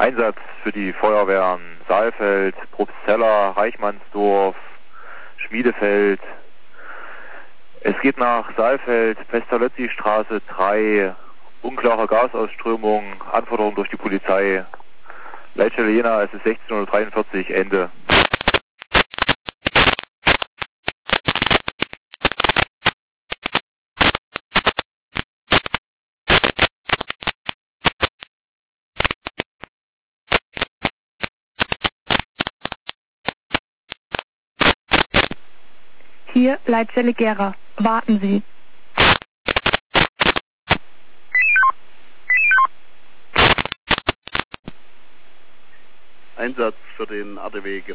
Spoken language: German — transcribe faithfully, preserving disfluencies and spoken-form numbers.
Einsatz für die Feuerwehren Saalfeld, Probstzeller, Reichmannsdorf, Schmiedefeld. Es geht nach Saalfeld, Pestalozzi-Straße drei, unklare Gasausströmung, Anforderung durch die Polizei. Leitstelle Jena, es ist sechzehn Uhr dreiundvierzig, Ende. Hier Leitstelle Gera. Warten Sie. Einsatz für den R T W